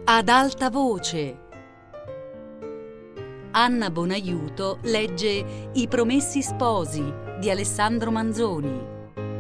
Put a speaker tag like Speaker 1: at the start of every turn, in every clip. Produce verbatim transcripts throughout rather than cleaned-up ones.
Speaker 1: Ad alta voce. Anna Bonaiuto legge I Promessi Sposi di Alessandro Manzoni.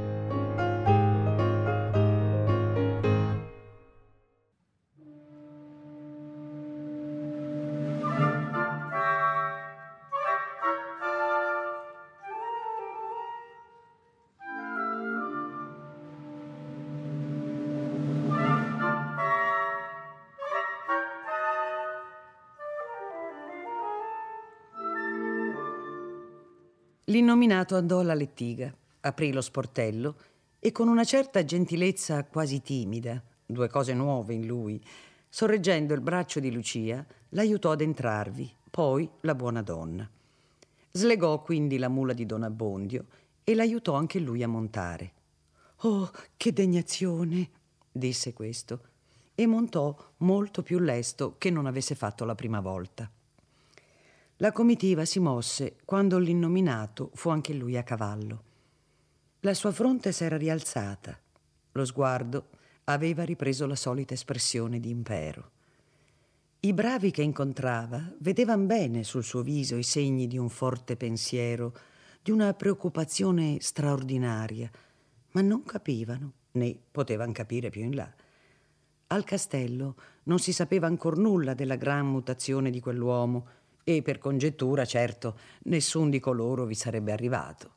Speaker 2: L'innominato andò alla lettiga, aprì lo sportello e con una certa gentilezza quasi timida, due cose nuove in lui, sorreggendo il braccio di Lucia, l'aiutò ad entrarvi, poi la buona donna. Slegò quindi la mula di Don Abbondio e l'aiutò anche lui a montare. «Oh, che degnazione!» disse questo, e montò molto più lesto che non avesse fatto la prima volta. La comitiva si mosse quando l'innominato fu anche lui a cavallo. La sua fronte s'era rialzata, lo sguardo aveva ripreso la solita espressione di impero. I bravi che incontrava vedevan bene sul suo viso i segni di un forte pensiero, di una preoccupazione straordinaria, ma non capivano, né potevan capire più in là. Al castello non si sapeva ancor nulla della gran mutazione di quell'uomo, e per congettura, certo, nessun di coloro vi sarebbe arrivato.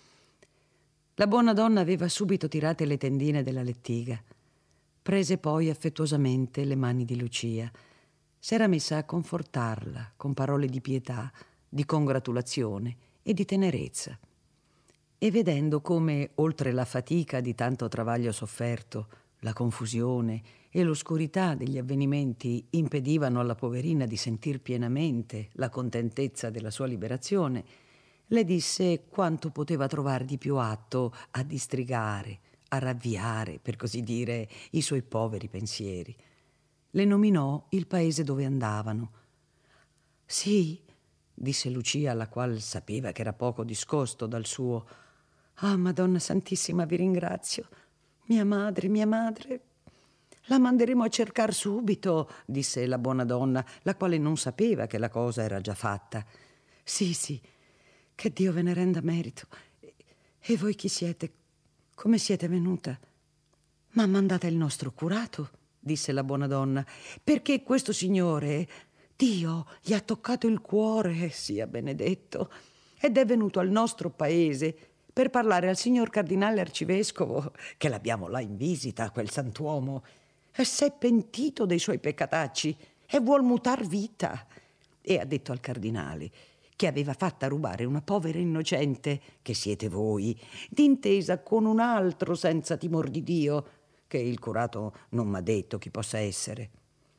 Speaker 2: La buona donna aveva subito tirate le tendine della lettiga. Prese poi affettuosamente le mani di Lucia. S'era messa a confortarla con parole di pietà, di congratulazione e di tenerezza. E vedendo come, oltre la fatica di tanto travaglio sofferto, la confusione e l'oscurità degli avvenimenti impedivano alla poverina di sentir pienamente la contentezza della sua liberazione, le disse quanto poteva trovar di più atto a distrigare, a ravviare, per così dire, i suoi poveri pensieri. Le nominò il paese dove andavano. «Sì», disse Lucia, la qual sapeva che era poco discosto dal suo. «Ah, Madonna Santissima, vi ringrazio. Mia madre, mia madre, la manderemo a cercar subito», disse la buona donna, la quale non sapeva che la cosa era già fatta. «Sì, sì, che Dio ve ne renda merito. E, e voi chi siete? Come siete venuta?» «Ma mandate il nostro curato», disse la buona donna, «perché questo signore, Dio gli ha toccato il cuore, sia benedetto, ed è venuto al nostro paese per parlare al signor cardinale arcivescovo, che l'abbiamo là in visita, quel sant'uomo, e s'è pentito dei suoi peccatacci e vuol mutar vita. E ha detto al cardinale che aveva fatta rubare una povera innocente, che siete voi, d'intesa con un altro senza timor di Dio, che il curato non m'ha detto chi possa essere».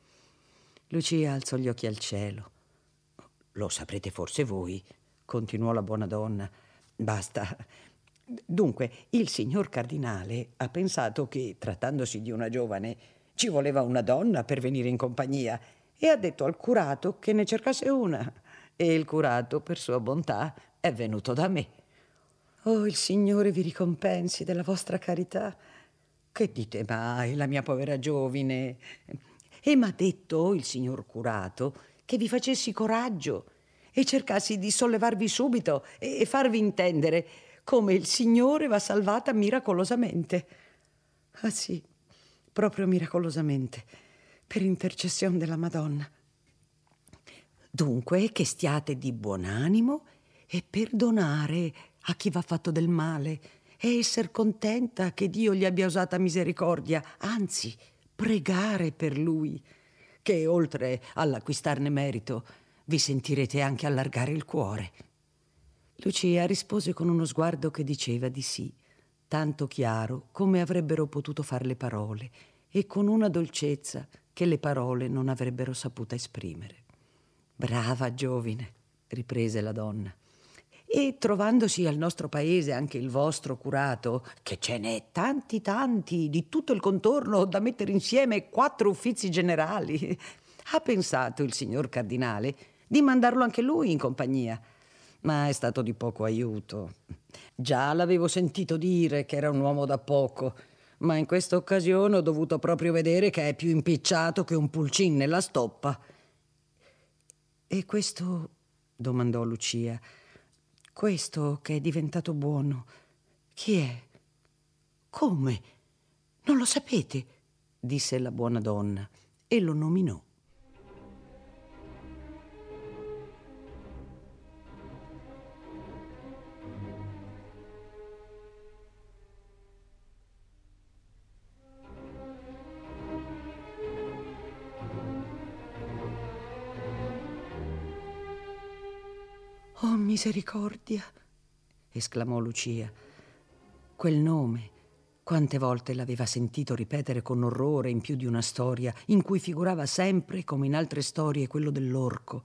Speaker 2: Lucia alzò gli occhi al cielo. «Lo saprete forse voi», continuò la buona donna. «Basta. Dunque, il signor cardinale ha pensato che, trattandosi di una giovane, ci voleva una donna per venire in compagnia e ha detto al curato che ne cercasse una, e il curato, per sua bontà, è venuto da me». «Oh, il Signore vi ricompensi della vostra carità». «Che dite mai, la mia povera giovine? E m'ha detto il signor curato che vi facessi coraggio e cercassi di sollevarvi subito e farvi intendere come il Signore va salvata miracolosamente». «Ah sì, proprio miracolosamente, per intercessione della Madonna. Dunque che stiate di buon animo e perdonare a chi v'ha fatto del male e esser contenta che Dio gli abbia usata misericordia, anzi pregare per lui, che oltre all'acquistarne merito vi sentirete anche allargare il cuore». Lucia rispose con uno sguardo che diceva di sì, tanto chiaro come avrebbero potuto far le parole, e con una dolcezza che le parole non avrebbero saputa esprimere. «Brava giovine», riprese la donna, «e trovandosi al nostro paese anche il vostro curato, che ce n'è tanti tanti di tutto il contorno da mettere insieme quattro uffizi generali, ha pensato il signor cardinale di mandarlo anche lui in compagnia, ma è stato di poco aiuto. Già l'avevo sentito dire che era un uomo da poco, ma in questa occasione ho dovuto proprio vedere che è più impicciato che un pulcin nella stoppa. E questo, domandò Lucia, questo che è diventato buono, chi è? Come? Non lo sapete? Disse la buona donna e lo nominò. Oh, misericordia! Esclamò Lucia. Quel nome, quante volte l'aveva sentito ripetere con orrore in più di una storia, in cui figurava sempre, come in altre storie, quello dell'orco.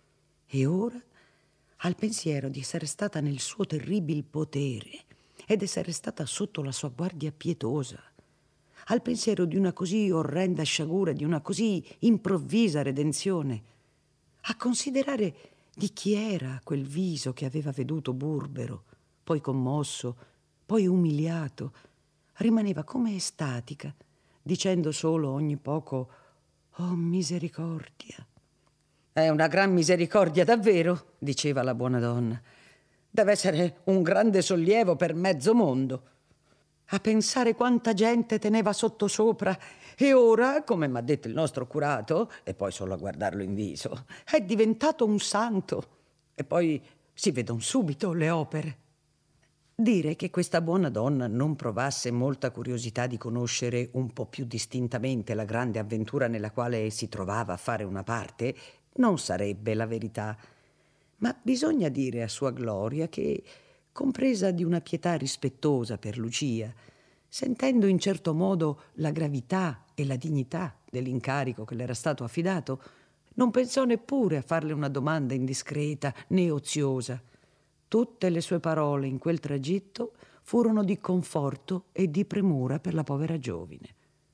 Speaker 2: E ora, al pensiero di essere stata nel suo terribil potere ed essere stata sotto la sua guardia pietosa, al pensiero di una così orrenda sciagura, di una così improvvisa redenzione, a considerare di chi era quel viso che aveva veduto burbero, poi commosso, poi umiliato, rimaneva come estatica, dicendo solo ogni poco «Oh, misericordia!». «È una gran misericordia, davvero», diceva la buona donna. «Deve essere un grande sollievo per mezzo mondo. A pensare quanta gente teneva sottosopra e ora, come m'ha detto il nostro curato, e poi solo a guardarlo in viso, è diventato un santo. E poi si vedono subito le opere». Dire che questa buona donna non provasse molta curiosità di conoscere un po' più distintamente la grande avventura nella quale si trovava a fare una parte non sarebbe la verità, ma bisogna dire a sua gloria che, compresa di una pietà rispettosa per Lucia, sentendo in certo modo la gravità e la dignità dell'incarico che le era stato affidato, non pensò neppure a farle una domanda indiscreta né oziosa. Tutte le sue parole in quel tragitto furono di conforto e di premura per la povera giovine.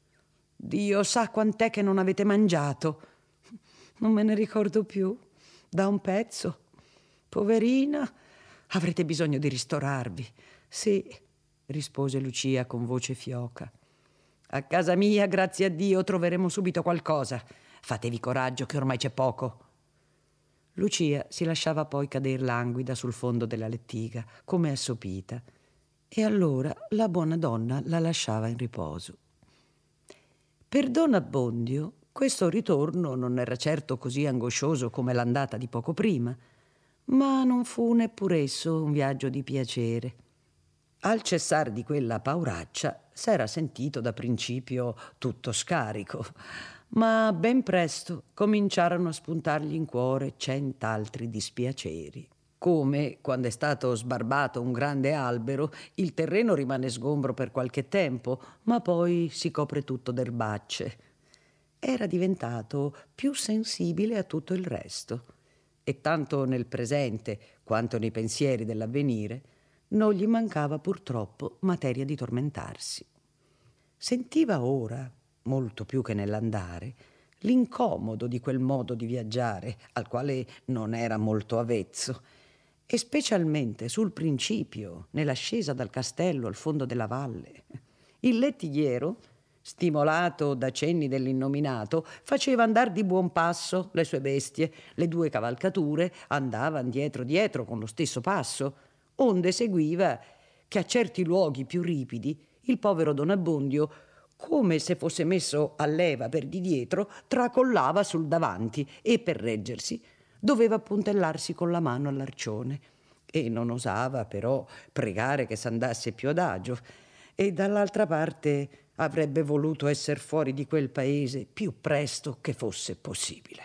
Speaker 2: «Dio sa quant'è che non avete mangiato». «Non me ne ricordo più, da un pezzo». «Poverina, avrete bisogno di ristorarvi». «Sì», rispose Lucia con voce fioca. «A casa mia, grazie a Dio, troveremo subito qualcosa. Fatevi coraggio che ormai c'è poco». Lucia si lasciava poi cader languida sul fondo della lettiga, come assopita, e allora la buona donna la lasciava in riposo. Per don Abbondio questo ritorno non era certo così angoscioso come l'andata di poco prima, ma non fu neppur esso un viaggio di piacere. Al cessar di quella pauraccia s'era sentito da principio tutto scarico, ma ben presto cominciarono a spuntargli in cuore cent'altri dispiaceri. Come, quando è stato sbarbato un grande albero, il terreno rimane sgombro per qualche tempo, ma poi si copre tutto d'erbacce. Era diventato più sensibile a tutto il resto, e tanto nel presente quanto nei pensieri dell'avvenire non gli mancava purtroppo materia di tormentarsi. Sentiva ora, molto più che nell'andare, l'incomodo di quel modo di viaggiare al quale non era molto avvezzo, e specialmente sul principio, nell'ascesa dal castello al fondo della valle. Il lettigliero, stimolato da cenni dell'innominato, faceva andar di buon passo le sue bestie, le due cavalcature andavan dietro dietro con lo stesso passo, onde seguiva che a certi luoghi più ripidi il povero don Abbondio, come se fosse messo a leva per di dietro, tracollava sul davanti e per reggersi doveva puntellarsi con la mano all'arcione e non osava però pregare che s'andasse più adagio, e dall'altra parte avrebbe voluto esser fuori di quel paese più presto che fosse possibile.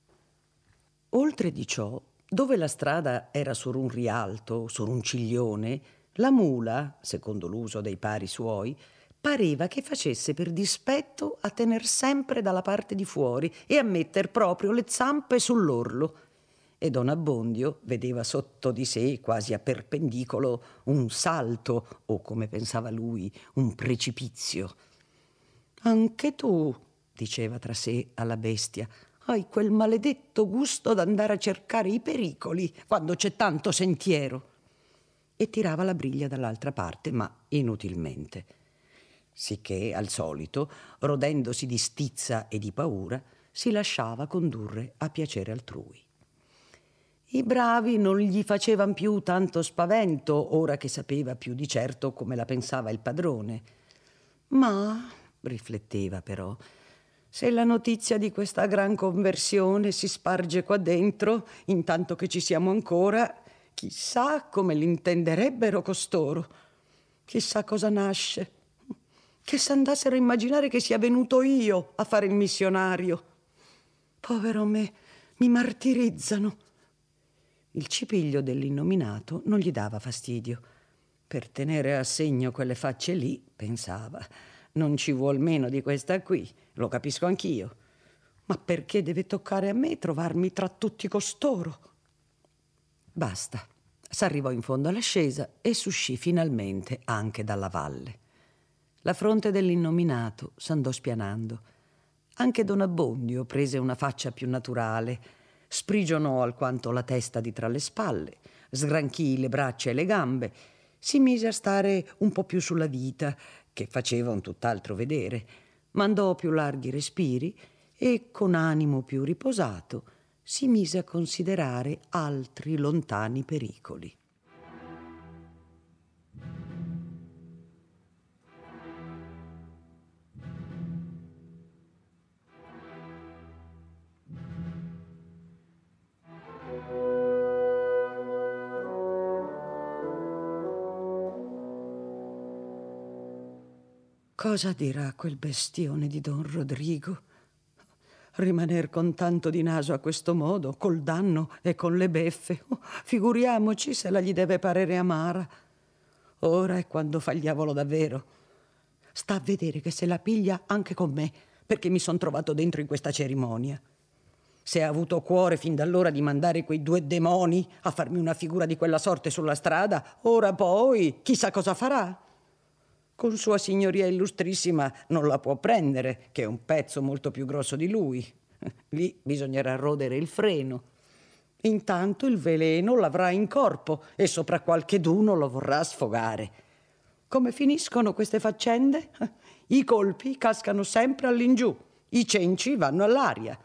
Speaker 2: Oltre di ciò, dove la strada era sur un rialto, sur un ciglione, la mula, secondo l'uso dei pari suoi, pareva che facesse per dispetto a tener sempre dalla parte di fuori e a metter proprio le zampe sull'orlo. E don Abbondio vedeva sotto di sé, quasi a perpendicolo, un salto, o come pensava lui, un precipizio. «Anche tu», diceva tra sé alla bestia, «hai quel maledetto gusto d'andare a cercare i pericoli quando c'è tanto sentiero». E tirava la briglia dall'altra parte, ma inutilmente. sicché, al solito, rodendosi di stizza e di paura, si lasciava condurre a piacere altrui. I bravi non gli facevan più tanto spavento, ora che sapeva più di certo come la pensava il padrone. Ma, rifletteva però, se la notizia di questa gran conversione si sparge qua dentro, intanto che ci siamo ancora, chissà come l'intenderebbero costoro. Chissà cosa nasce. Che s'andassero a immaginare che sia venuto io a fare il missionario. Povero me, mi martirizzano. Il cipiglio dell'innominato non gli dava fastidio. Per tenere a segno quelle facce lì, pensava, non ci vuol meno di questa qui, lo capisco anch'io. Ma perché deve toccare a me trovarmi tra tutti costoro? Basta. S'arrivò in fondo all'ascesa e s'uscì finalmente anche dalla valle. La fronte dell'innominato s'andò spianando. Anche Don Abbondio prese una faccia più naturale, sprigionò alquanto la testa di tra le spalle, sgranchì le braccia e le gambe, si mise a stare un po' più sulla vita, che faceva un tutt'altro vedere, mandò più larghi respiri e, con animo più riposato, si mise a considerare altri lontani pericoli. Cosa dirà quel bestione di Don Rodrigo? Rimaner con tanto di naso a questo modo, col danno e con le beffe, oh, figuriamoci se la gli deve parere amara. Ora è quando fa il diavolo davvero. Sta a vedere che se la piglia anche con me, perché mi son trovato dentro in questa cerimonia. Se ha avuto cuore fin da allora di mandare quei due demoni a farmi una figura di quella sorte sulla strada, ora poi chissà cosa farà. Con sua signoria illustrissima non la può prendere, che è un pezzo molto più grosso di lui. Lì bisognerà rodere il freno. Intanto il veleno l'avrà in corpo e sopra qualcheduno lo vorrà sfogare. Come finiscono queste faccende? I colpi cascano sempre all'ingiù, i cenci vanno all'aria.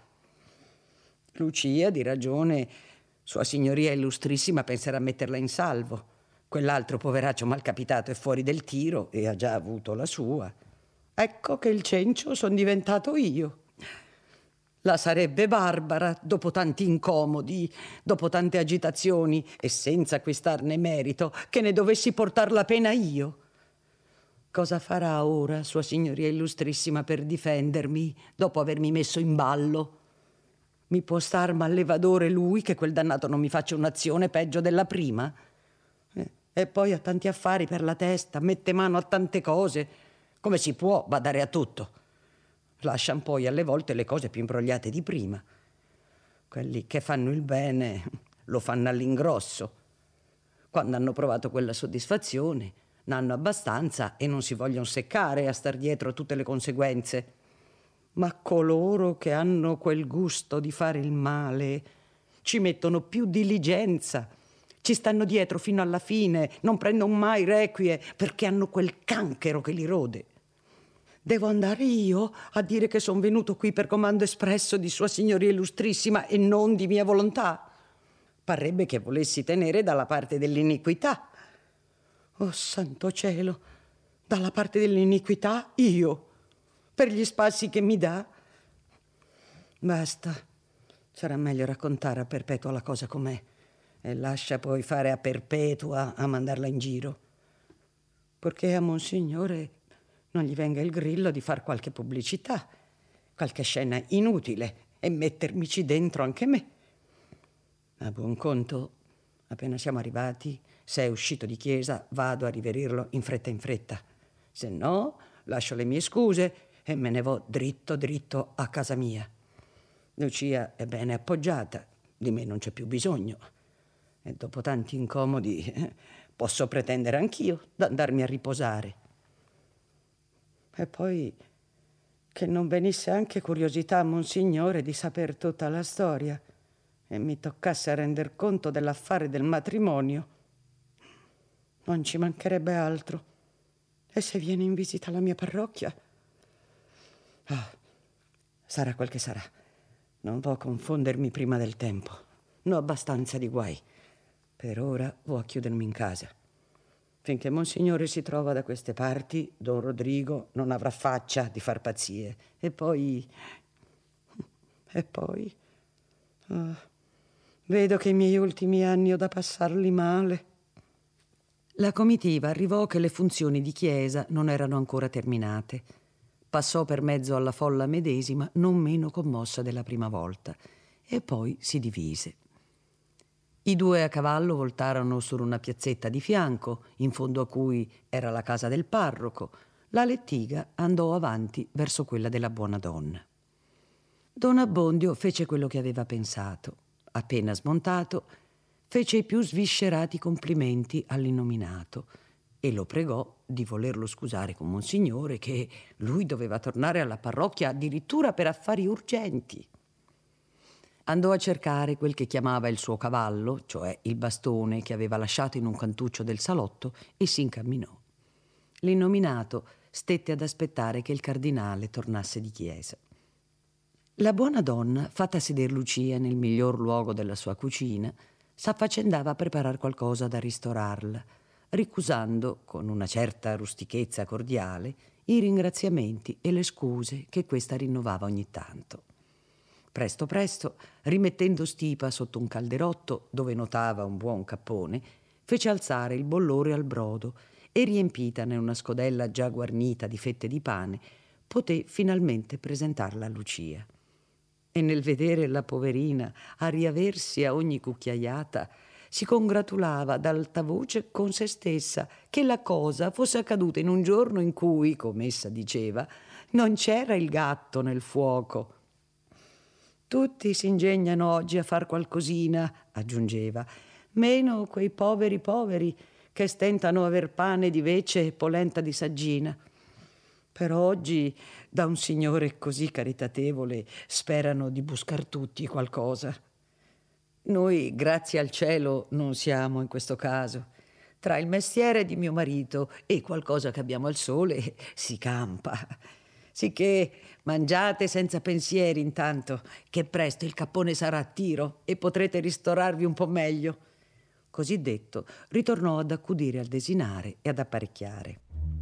Speaker 2: Lucia, di ragione, sua signoria illustrissima penserà a metterla in salvo. Quell'altro poveraccio malcapitato è fuori del tiro e ha già avuto la sua. Ecco che il cencio son diventato io. La sarebbe barbara, dopo tanti incomodi, dopo tante agitazioni e senza acquistarne merito, che ne dovessi portar la pena io. Cosa farà ora sua signoria illustrissima per difendermi, dopo avermi messo in ballo? Mi può star mallevadore lui, che quel dannato non mi faccia un'azione peggio della prima? E poi ha tanti affari per la testa, mette mano a tante cose. Come si può badare a tutto? Lascian poi alle volte le cose più imbrogliate di prima. Quelli che fanno il bene lo fanno all'ingrosso. Quando hanno provato quella soddisfazione, ne hanno abbastanza e non si vogliono seccare a star dietro a tutte le conseguenze. Ma coloro che hanno quel gusto di fare il male ci mettono più diligenza, ci stanno dietro fino alla fine, non prendono mai requie perché hanno quel canchero che li rode. Devo andare io a dire che sono venuto qui per comando espresso di sua signoria illustrissima e non di mia volontà? Parrebbe che volessi tenere dalla parte dell'iniquità. Oh santo cielo, dalla parte dell'iniquità io, per gli spassi che mi dà? Basta, sarà meglio raccontare a Perpetua la cosa com'è e lascia poi fare a Perpetua a mandarla in giro, perché a Monsignore non gli venga il grillo di far qualche pubblicità, qualche scena inutile e mettermici dentro anche me. A buon conto, appena siamo arrivati, se è uscito di chiesa, vado a riverirlo in fretta in fretta. Se no, lascio le mie scuse e me ne vo dritto dritto a casa mia. Lucia è bene appoggiata, di me non c'è più bisogno. E dopo tanti incomodi eh, posso pretendere anch'io d'andarmi a riposare. E poi che non venisse anche curiosità a Monsignore di saper tutta la storia e mi toccasse a render conto dell'affare del matrimonio. Non ci mancherebbe altro. E se viene in visita alla mia parrocchia? Ah, sarà quel che sarà. Non vo' confondermi prima del tempo. Ne ho abbastanza di guai. Per ora vo' a chiudermi in casa. Finché Monsignore si trova da queste parti, Don Rodrigo non avrà faccia di far pazzie. E poi... E poi... Oh, vedo che i miei ultimi anni ho da passarli male. La comitiva arrivò che le funzioni di chiesa non erano ancora terminate. Passò per mezzo alla folla medesima, non meno commossa della prima volta, e poi si divise. I due a cavallo voltarono su una piazzetta di fianco, in fondo a cui era la casa del parroco. La lettiga andò avanti verso quella della buona donna. Don Abbondio fece quello che aveva pensato. Appena smontato, fece i più sviscerati complimenti all'innominato e lo pregò di volerlo scusare con Monsignore, che lui doveva tornare alla parrocchia addirittura per affari urgenti. Andò a cercare quel che chiamava il suo cavallo, cioè il bastone che aveva lasciato in un cantuccio del salotto, e si incamminò. L'innominato stette ad aspettare che il cardinale tornasse di chiesa. La buona donna, fatta seder Lucia nel miglior luogo della sua cucina, s'affaccendava a preparar qualcosa da ristorarla, ricusando, con una certa rustichezza cordiale, i ringraziamenti e le scuse che questa rinnovava ogni tanto. Presto presto, rimettendo stipa sotto un calderotto dove notava un buon cappone, fece alzare il bollore al brodo e, riempitane una scodella già guarnita di fette di pane, poté finalmente presentarla a Lucia. E nel vedere la poverina a riaversi a ogni cucchiaiata, si congratulava ad alta voce con se stessa che la cosa fosse accaduta in un giorno in cui, come essa diceva, non c'era il gatto nel fuoco. Tutti si ingegnano oggi a far qualcosina, aggiungeva, meno quei poveri poveri che stentano aver pane di vece e polenta di saggina. Per oggi, da un signore così caritatevole, sperano di buscar tutti qualcosa. Noi, grazie al cielo, non siamo in questo caso. Tra il mestiere di mio marito e qualcosa che abbiamo al sole, si campa. Sicché mangiate senza pensieri intanto, che presto il cappone sarà a tiro e potrete ristorarvi un po' meglio. Così detto, ritornò ad accudire al desinare e ad apparecchiare.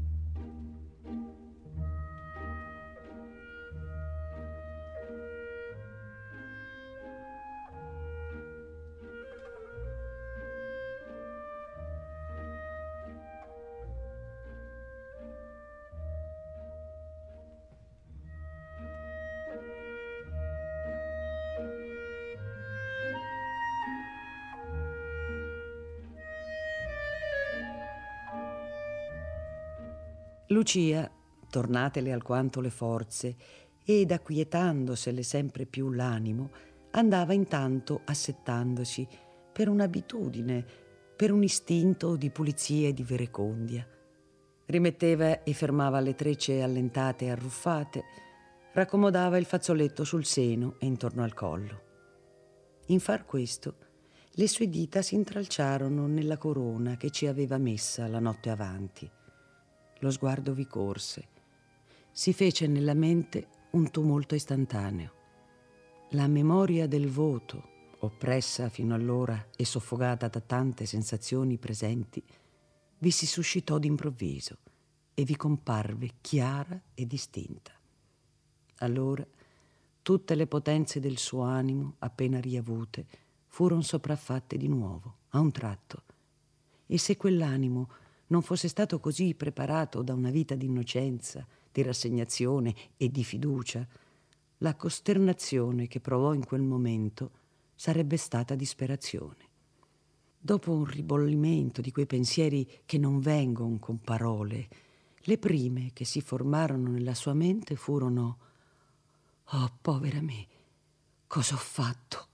Speaker 2: Lucia, tornatele alquanto le forze ed acquietandosele sempre più l'animo, andava intanto assettandosi per un'abitudine, per un istinto di pulizia e di verecondia. Rimetteva e fermava le trecce allentate e arruffate, raccomodava il fazzoletto sul seno e intorno al collo. In far questo, le sue dita si intralciarono nella corona che ci aveva messa la notte avanti. Lo sguardo vi corse. Si fece nella mente un tumulto istantaneo. La memoria del voto, oppressa fino allora e soffocata da tante sensazioni presenti, vi si suscitò d'improvviso e vi comparve chiara e distinta. Allora tutte le potenze del suo animo, appena riavute, furono sopraffatte di nuovo, a un tratto. E se quell'animo non fosse stato così preparato da una vita di innocenza, di rassegnazione e di fiducia, la costernazione che provò in quel momento sarebbe stata disperazione. Dopo un ribollimento di quei pensieri che non vengono con parole, le prime che si formarono nella sua mente furono: «Oh, povera me, cosa ho fatto?»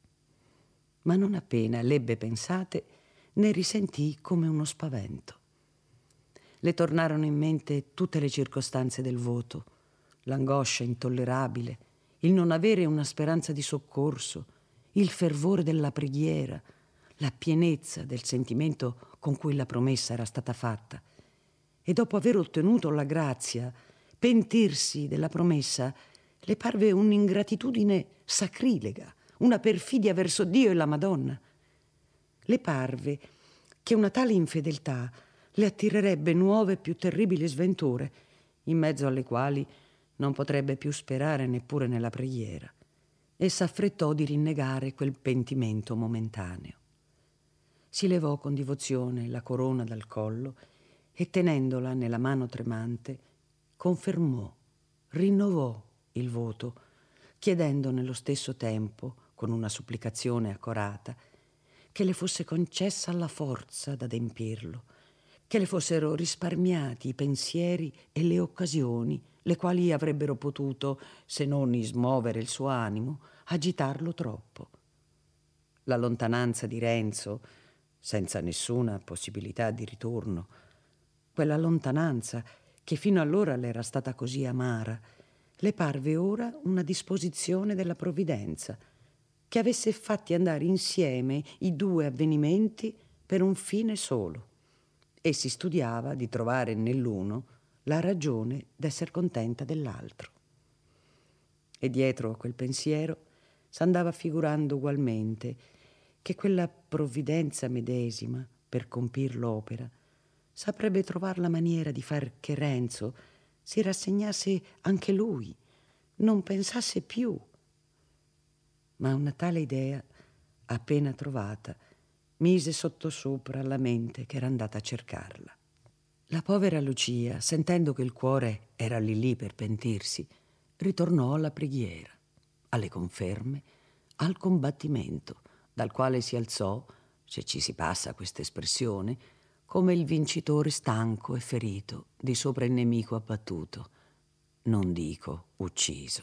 Speaker 2: Ma non appena l'ebbe pensate, ne risentì come uno spavento. Le tornarono in mente tutte le circostanze del voto, l'angoscia intollerabile, il non avere una speranza di soccorso, il fervore della preghiera, la pienezza del sentimento con cui la promessa era stata fatta. e dopo aver ottenuto la grazia, pentirsi della promessa le parve un'ingratitudine sacrilega, una perfidia verso Dio e la Madonna. Le parve che una tale infedeltà le attirerebbe nuove e più terribili sventure, in mezzo alle quali non potrebbe più sperare neppure nella preghiera, e s'affrettò di rinnegare quel pentimento momentaneo. Si levò con divozione la corona dal collo e, tenendola nella mano tremante, confermò, rinnovò il voto, chiedendo nello stesso tempo, con una supplicazione accorata, che le fosse concessa la forza d'adempirlo, che le fossero risparmiati i pensieri e le occasioni, le quali avrebbero potuto, se non smuovere il suo animo, agitarlo troppo. La lontananza di Renzo, senza nessuna possibilità di ritorno, quella lontananza che fino allora le era stata così amara, le parve ora una disposizione della provvidenza, che avesse fatti andare insieme i due avvenimenti per un fine solo, e si studiava di trovare nell'uno la ragione d'esser contenta dell'altro. E dietro a quel pensiero s'andava figurando ugualmente che quella provvidenza medesima, per compir l'opera, saprebbe trovar la maniera di far che Renzo si rassegnasse anche lui, non pensasse più. Ma una tale idea, appena trovata, mise sottosopra la mente che era andata a cercarla. La povera Lucia, sentendo che il cuore era lì lì per pentirsi, ritornò alla preghiera, alle conferme, al combattimento, dal quale si alzò, se ci si passa questa espressione, come il vincitore stanco e ferito di sopra il nemico abbattuto, non dico ucciso.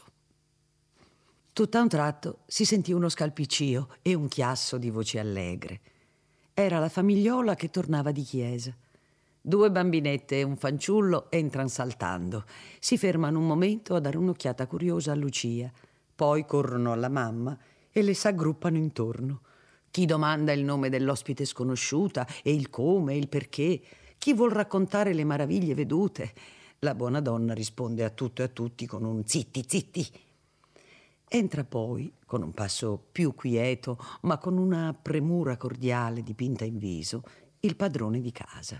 Speaker 2: Tutt'a un tratto si sentì uno scalpiccio e un chiasso di voci allegre. Era la famigliola che tornava di chiesa. Due bambinette e un fanciullo entran saltando. Si fermano un momento a dare un'occhiata curiosa a Lucia, poi corrono alla mamma e le s'aggruppano intorno. Chi domanda il nome dell'ospite sconosciuta e il come e il perché, chi vuol raccontare le maraviglie vedute. La buona donna risponde a tutto e a tutti con un zitti zitti. Entra poi, con un passo più quieto, ma con una premura cordiale dipinta in viso, il padrone di casa.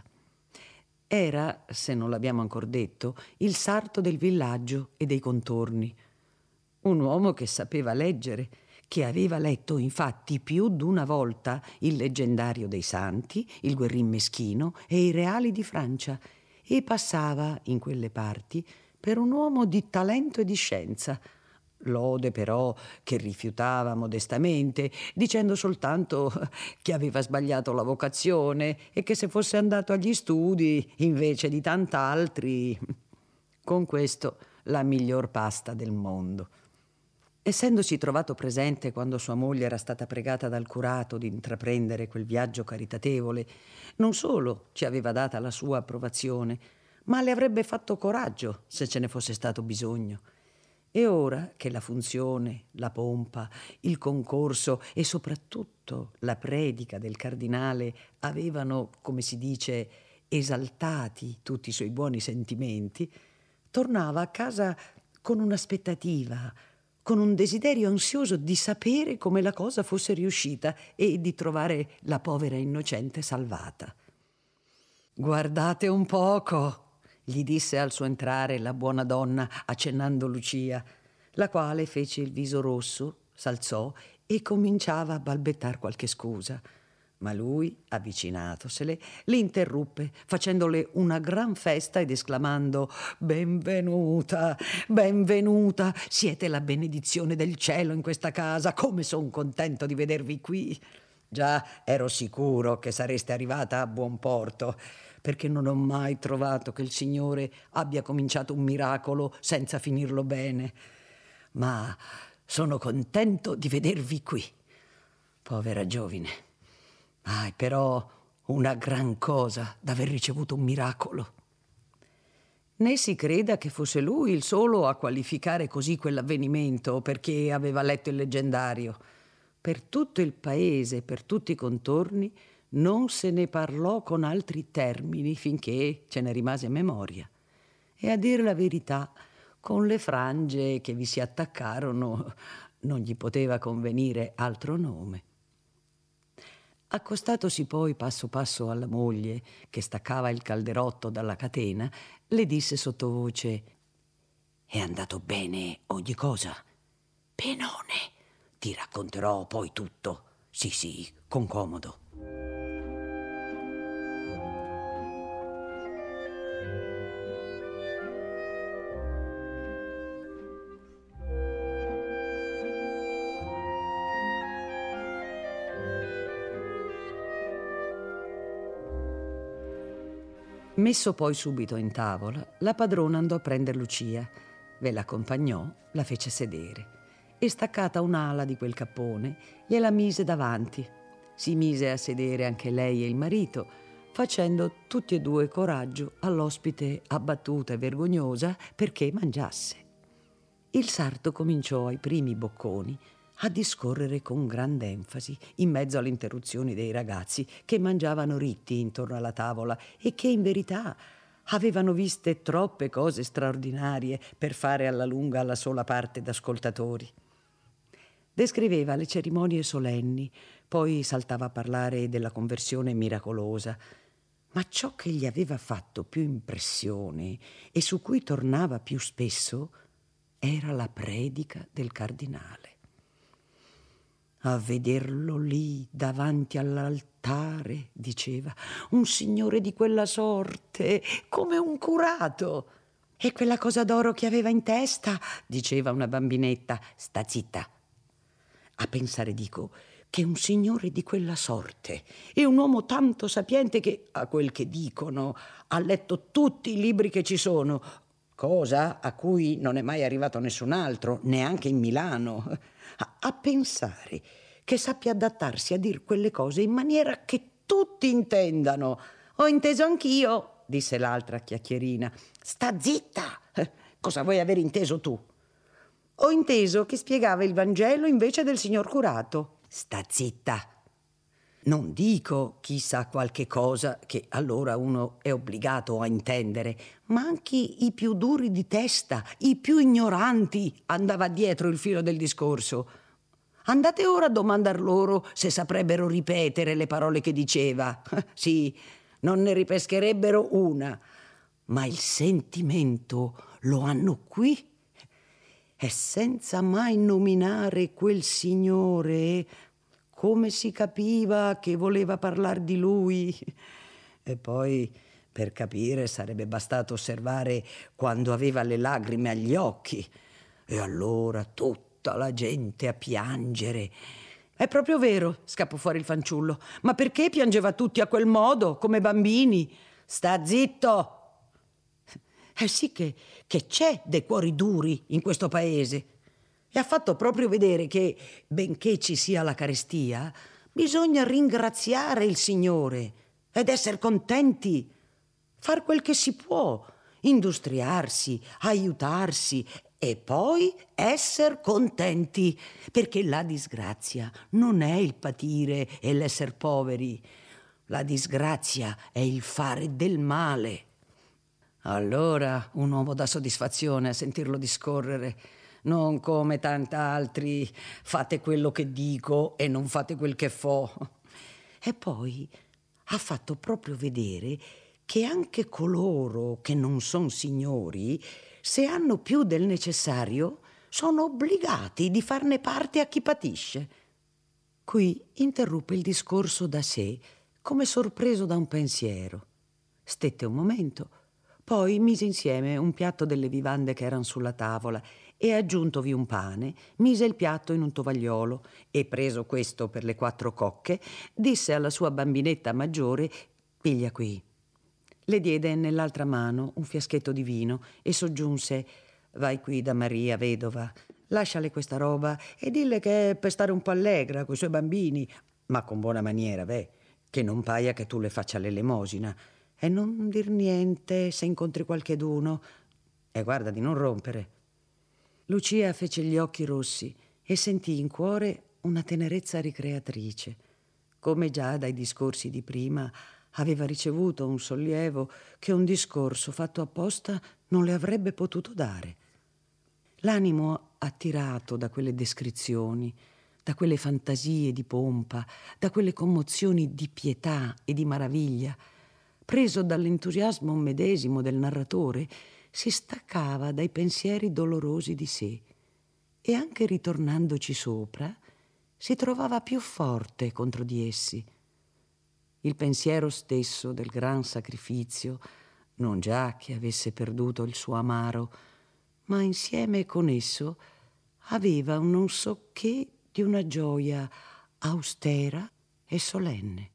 Speaker 2: Era, se non l'abbiamo ancor detto, il sarto del villaggio e dei contorni. Un uomo che sapeva leggere, che aveva letto infatti più d'una volta il leggendario dei santi, il Guerrin Meschino e i reali di Francia, e passava in quelle parti per un uomo di talento e di scienza, lode però che rifiutava modestamente, dicendo soltanto che aveva sbagliato la vocazione e che se fosse andato agli studi invece di tant'altri. Con questo la miglior pasta del mondo. Essendosi trovato presente quando sua moglie era stata pregata dal curato di intraprendere quel viaggio caritatevole, non solo ci aveva data la sua approvazione, ma le avrebbe fatto coraggio se ce ne fosse stato bisogno. E ora che la funzione, la pompa, il concorso e soprattutto la predica del cardinale avevano, come si dice, esaltati tutti i suoi buoni sentimenti, tornava a casa con un'aspettativa, con un desiderio ansioso di sapere come la cosa fosse riuscita e di trovare la povera innocente salvata. «Guardate un poco», gli disse al suo entrare la buona donna accennando Lucia, la quale fece il viso rosso, s'alzò e cominciava a balbettar qualche scusa. Ma lui, avvicinatosele, li interruppe facendole una gran festa ed esclamando: «Benvenuta, benvenuta, siete la benedizione del cielo in questa casa, come son contento di vedervi qui. Già ero sicuro che sareste arrivata a buon porto, perché non ho mai trovato che il Signore abbia cominciato un miracolo senza finirlo bene. Ma sono contento di vedervi qui. Povera giovine. Ah, però una gran cosa d'aver ricevuto un miracolo». Né si creda che fosse lui il solo a qualificare così quell'avvenimento perché aveva letto il leggendario. Per tutto il paese e per tutti i contorni non se ne parlò con altri termini finché ce ne rimase memoria. E a dire la verità, con le frange che vi si attaccarono, non gli poteva convenire altro nome. Accostatosi poi passo passo alla moglie, che staccava il calderotto dalla catena, le disse sottovoce: «È andato bene ogni cosa? Benone! Ti racconterò poi tutto. Sì, sì, con comodo». Messo poi subito in tavola, la padrona andò a prender Lucia, ve l'accompagnò, la fece sedere e, staccata un'ala di quel cappone, gliela mise davanti. Si mise a sedere anche lei e il marito, facendo tutti e due coraggio all'ospite abbattuta e vergognosa perché mangiasse. Il sarto cominciò ai primi bocconi a discorrere con grande enfasi in mezzo alle interruzioni dei ragazzi che mangiavano ritti intorno alla tavola e che in verità avevano viste troppe cose straordinarie per fare alla lunga la sola parte d'ascoltatori. Descriveva le cerimonie solenni, poi saltava a parlare della conversione miracolosa, ma ciò che gli aveva fatto più impressione e su cui tornava più spesso era la predica del cardinale. A vederlo lì davanti all'altare, diceva, un signore di quella sorte, come un curato. E quella cosa d'oro che aveva in testa, diceva una bambinetta, sta zitta. A pensare, dico, che un signore di quella sorte e un uomo tanto sapiente che, a quel che dicono, ha letto tutti i libri che ci sono, cosa a cui non è mai arrivato nessun altro, neanche in Milano. A, a pensare che sappia adattarsi a dir quelle cose in maniera che tutti intendano. Ho inteso anch'io, disse l'altra chiacchierina. Sta zitta! Cosa vuoi aver inteso tu? Ho inteso che spiegava il Vangelo invece del signor curato. Sta zitta! Non dico chi sa qualche cosa, che allora uno è obbligato a intendere, ma anche i più duri di testa, i più ignoranti, andava dietro il filo del discorso. Andate ora a domandar loro se saprebbero ripetere le parole che diceva. Sì, non ne ripescherebbero una, ma il sentimento lo hanno qui. E senza mai nominare quel signore, come si capiva che voleva parlar di lui? E poi, per capire, sarebbe bastato osservare quando aveva le lagrime agli occhi. E allora tutta la gente a piangere. È proprio vero, scappò fuori il fanciullo. Ma perché piangeva tutti a quel modo, come bambini? Sta zitto! Eh sì che, che c'è dei cuori duri in questo paese. E ha fatto proprio vedere che, benché ci sia la carestia, bisogna ringraziare il Signore ed essere contenti, far quel che si può, industriarsi, aiutarsi e poi essere contenti, perché la disgrazia non è il patire e l'essere poveri. La disgrazia è il fare del male. Allora un uomo dà soddisfazione a sentirlo discorrere, non come tant'altri fate quello che dico e non fate quel che fo. E poi ha fatto proprio vedere che anche coloro che non son signori, se hanno più del necessario, sono obbligati di farne parte a chi patisce. Qui interruppe il discorso da sé, come sorpreso da un pensiero. Stette un momento, poi mise insieme un piatto delle vivande che eran sulla tavola e, aggiuntovi un pane, mise il piatto in un tovagliolo e, preso questo per le quattro cocche, disse alla sua bambinetta maggiore: «Piglia qui». Le diede nell'altra mano un fiaschetto di vino e soggiunse: «Vai qui da Maria, vedova, lasciale questa roba e dille che è per stare un po' allegra coi suoi bambini, ma con buona maniera, ve, che non paia che tu le faccia l'elemosina. E non dir niente se incontri qualcheduno. E guarda di non rompere». Lucia fece gli occhi rossi e sentì in cuore una tenerezza ricreatrice, come già dai discorsi di prima aveva ricevuto un sollievo che un discorso fatto apposta non le avrebbe potuto dare. L'animo attirato da quelle descrizioni, da quelle fantasie di pompa, da quelle commozioni di pietà e di maraviglia, preso dall'entusiasmo medesimo del narratore, si staccava dai pensieri dolorosi di sé e anche ritornandoci sopra si trovava più forte contro di essi. Il pensiero stesso del gran sacrificio, non già che avesse perduto il suo amaro, ma insieme con esso aveva un non so che di una gioia austera e solenne.